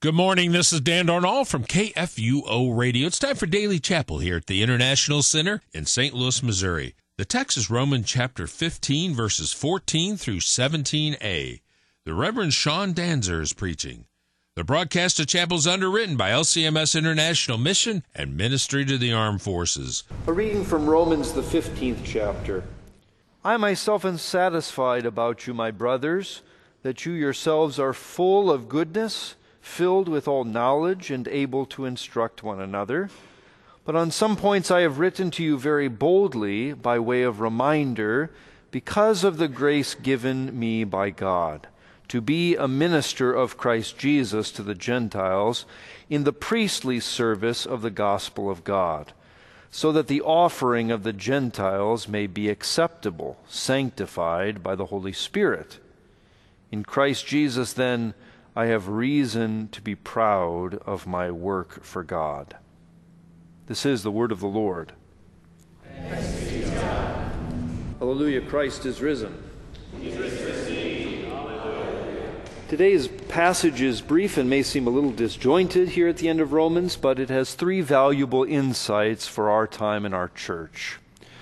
Good morning. This is Dan Darnall from KFUO Radio. It's time for Daily Chapel here at the International Center in St. Louis, Missouri. The text is Romans chapter 15, verses 14 through 17a. The Reverend Sean Danzer is preaching. The broadcast of chapel is underwritten by LCMS International Mission and Ministry to the Armed Forces. A reading from Romans, the 15th chapter. I myself am satisfied about you, my brothers, that you yourselves are full of goodness, filled with all knowledge, and able to instruct one another. But on some points I have written to you very boldly, by way of reminder, because of the grace given me by God, to be a minister of Christ Jesus to the Gentiles, in the priestly service of the gospel of God, so that the offering of the Gentiles may be acceptable, sanctified by the Holy Spirit. In Christ Jesus, then, I have reason to be proud of my work for God. This is the word of the Lord. Thanks be to God. Hallelujah, Christ is risen. He is risen. Hallelujah. Today's passage is brief and may seem a little disjointed here at the end of Romans, but it has three valuable insights for our time in our church.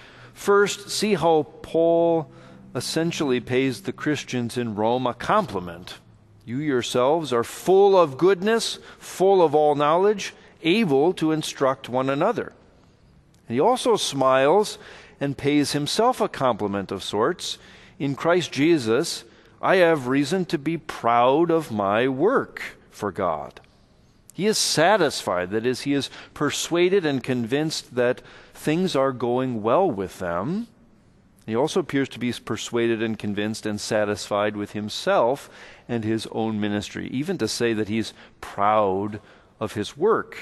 First, see how Paul essentially pays the Christians in Rome a compliment. You yourselves are full of goodness, full of all knowledge, able to instruct one another. And he also smiles and pays himself a compliment of sorts. In Christ Jesus, I have reason to be proud of my work for God. He is satisfied, that is, he is persuaded and convinced that things are going well with them. He also appears to be persuaded and convinced and satisfied with himself and his own ministry, even to say that he's proud of his work.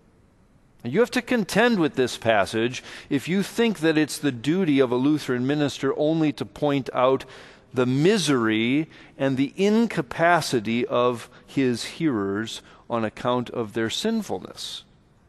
You have to contend with this passage if you think that it's the duty of a Lutheran minister only to point out the misery and the incapacity of his hearers on account of their sinfulness.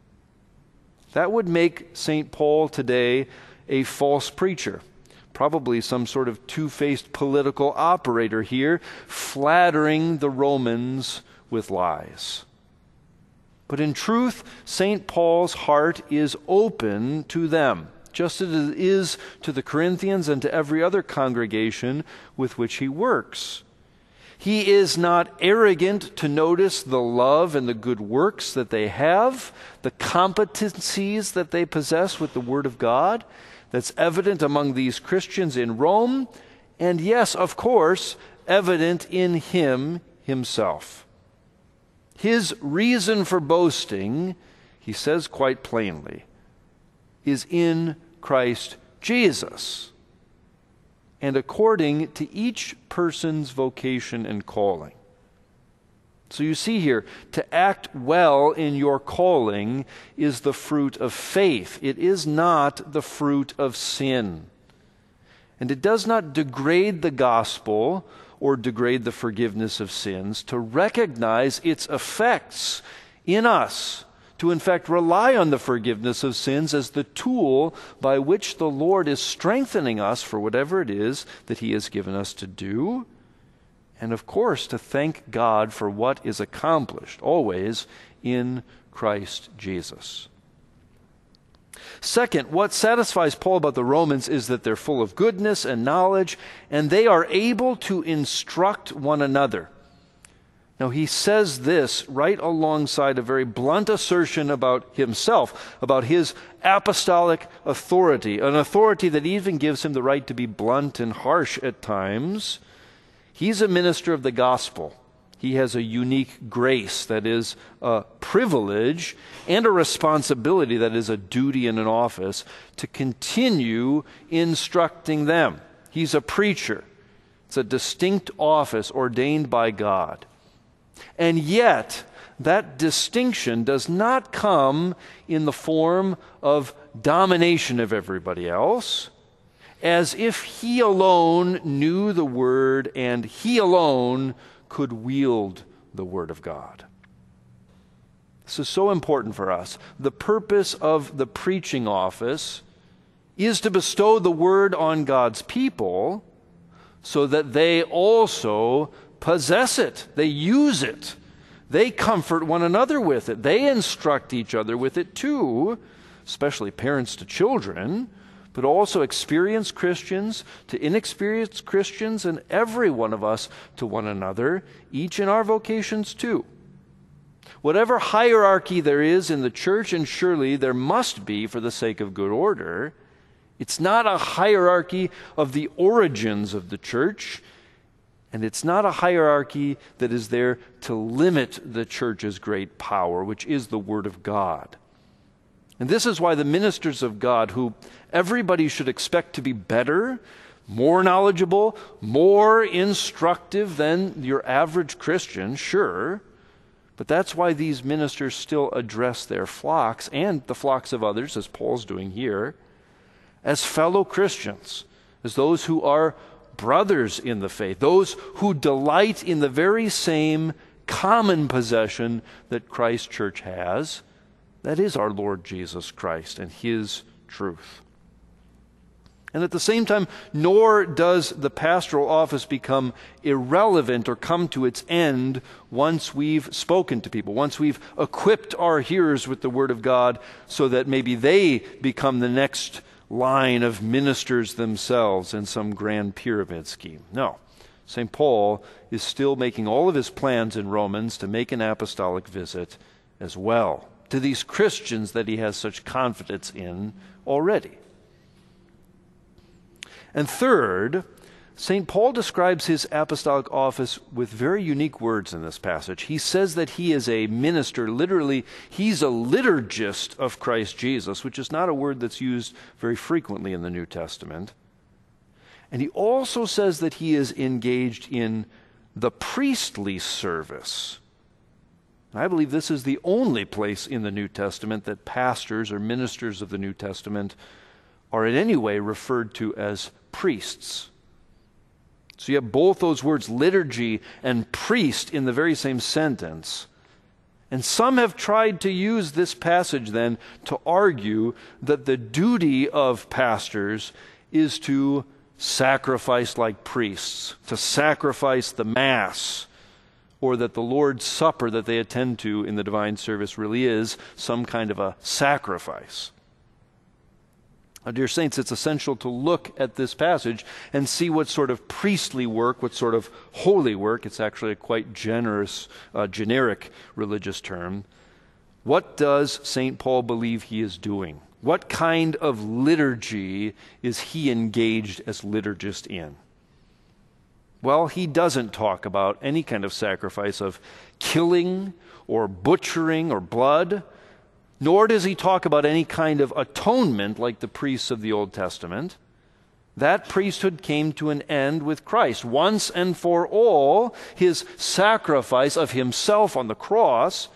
That would make St. Paul today a false preacher. Probably some sort of two-faced political operator here, flattering the Romans with lies. But in truth, St. Paul's heart is open to them, just as it is to the Corinthians and to every other congregation with which he works. He is not arrogant to notice the love and the good works that they have, the competencies that they possess with the Word of God, that's evident among these Christians in Rome, and yes, of course, evident in him himself. His reason for boasting, he says quite plainly, is in Christ Jesus, and according to each person's vocation and calling. So you see here, to act well in your calling is the fruit of faith. It is not the fruit of sin. And it does not degrade the gospel or degrade the forgiveness of sins to recognize its effects in us, to in fact rely on the forgiveness of sins as the tool by which the Lord is strengthening us for whatever it is that he has given us to do. And of course, to thank God for what is accomplished, always in Christ Jesus. Second, what satisfies Paul about the Romans is that they're full of goodness and knowledge, and they are able to instruct one another. Now, he says this right alongside a very blunt assertion about himself, about his apostolic authority, an authority that even gives him the right to be blunt and harsh at times. He's a minister of the gospel. He has a unique grace that is a privilege and a responsibility that is a duty and an office to continue instructing them. He's a preacher. It's a distinct office ordained by God. And yet, that distinction does not come in the form of domination of everybody else, as if he alone knew the Word and he alone could wield the Word of God. This is so important for us. The purpose of the preaching office is to bestow the Word on God's people so that they also possess it, they use it, They comfort one another with it. They instruct each other with it too, especially parents to children, but also experienced Christians to inexperienced Christians, and every one of us to one another, each in our vocations too. Whatever hierarchy there is in the church, and surely there must be for the sake of good order, it's not a hierarchy of the origins of the church, and it's not a hierarchy that is there to limit the church's great power, which is the Word of God. And this is why the ministers of God, who everybody should expect to be better, more knowledgeable, more instructive than your average Christian, sure, but that's why these ministers still address their flocks and the flocks of others, as Paul's doing here, as fellow Christians, as those who are brothers in the faith, those who delight in the very same common possession that Christ's church has. That is our Lord Jesus Christ and His truth. And at the same time, nor does the pastoral office become irrelevant or come to its end once we've spoken to people, once we've equipped our hearers with the Word of God so that maybe they become the next line of ministers themselves in some grand pyramid scheme. No. St. Paul is still making all of his plans in Romans to make an apostolic visit as well to these Christians that he has such confidence in already. And third, St. Paul describes his apostolic office with very unique words in this passage. He says that he is a minister, literally, he's a liturgist of Christ Jesus, which is not a word that's used very frequently in the New Testament. And he also says that he is engaged in the priestly service. I believe this is the only place in the New Testament that pastors or ministers of the New Testament are in any way referred to as priests. So you have both those words, liturgy and priest, in the very same sentence. And some have tried to use this passage then to argue that the duty of pastors is to sacrifice like priests, to sacrifice the Mass, or that the Lord's Supper that they attend to in the divine service really is some kind of a sacrifice. Now, dear saints, it's essential to look at this passage and see what sort of priestly work, what sort of holy work, it's actually a quite generous, generic religious term. What does St. Paul believe he is doing? What kind of liturgy is he engaged as liturgist in? Well, he doesn't talk about any kind of sacrifice of killing or butchering or blood, nor does he talk about any kind of atonement like the priests of the Old Testament. That priesthood came to an end with Christ. Once and for all, his sacrifice of himself on the cross,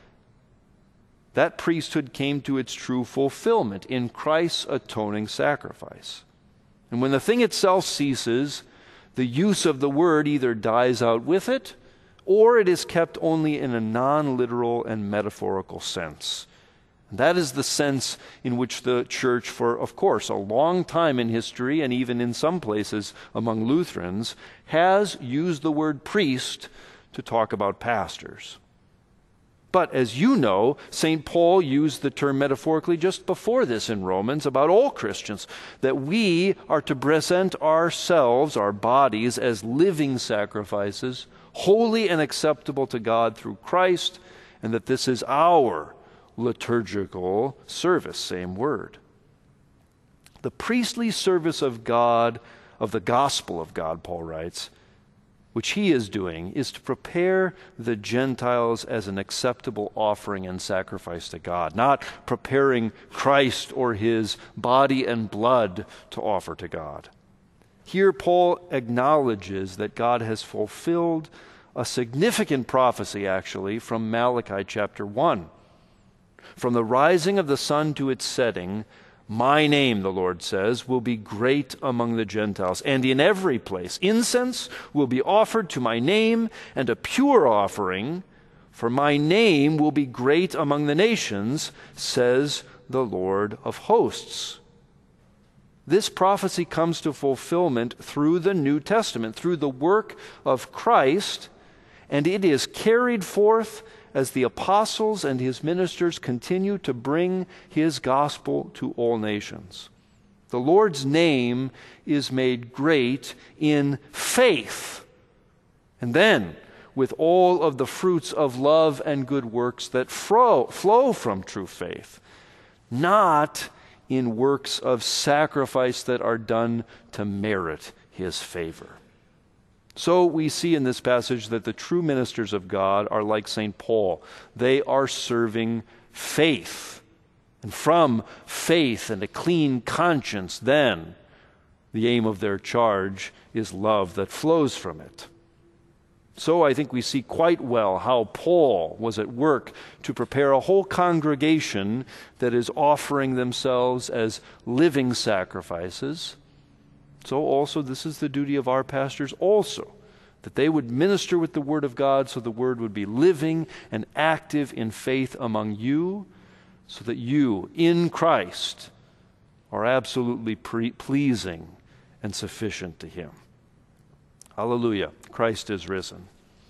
that priesthood came to its true fulfillment in Christ's atoning sacrifice. And when the thing itself ceases, the use of the word either dies out with it, or it is kept only in a non-literal and metaphorical sense. And that is the sense in which the church, for, of course, a long time in history, and even in some places among Lutherans, has used the word priest to talk about pastors. But as you know, St. Paul used the term metaphorically just before this in Romans about all Christians, that we are to present ourselves, our bodies, as living sacrifices, holy and acceptable to God through Christ, and that this is our liturgical service, same word. The priestly service of God, of the gospel of God, Paul writes, which he is doing, is to prepare the Gentiles as an acceptable offering and sacrifice to God, not preparing Christ or his body and blood to offer to God. Here Paul acknowledges that God has fulfilled a significant prophecy, actually, from Malachi chapter 1. From the rising of the sun to its setting, my name, the Lord says, will be great among the Gentiles, and in every place incense will be offered to my name, and a pure offering, for my name will be great among the nations, says the Lord of hosts. This prophecy comes to fulfillment through the New Testament, through the work of Christ, and it is carried forth as the apostles and his ministers continue to bring his gospel to all nations. The Lord's name is made great in faith, and then with all of the fruits of love and good works that flow from true faith, not in works of sacrifice that are done to merit his favor. So we see in this passage that the true ministers of God are like St. Paul. They are serving faith. And from faith and a clean conscience, then, the aim of their charge is love that flows from it. So I think we see quite well how Paul was at work to prepare a whole congregation that is offering themselves as living sacrifices. So also this is the duty of our pastors also, that they would minister with the Word of God so the Word would be living and active in faith among you, so that you, in Christ, are absolutely pleasing and sufficient to Him. Hallelujah. Christ is risen.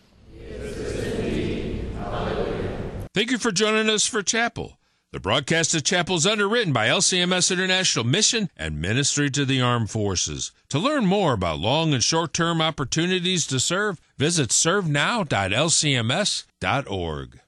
Thank you for joining us for Chapel. The broadcast of Chapel is underwritten by LCMS International Mission and Ministry to the Armed Forces. To learn more about long and short-term opportunities to serve, visit servenow.lcms.org.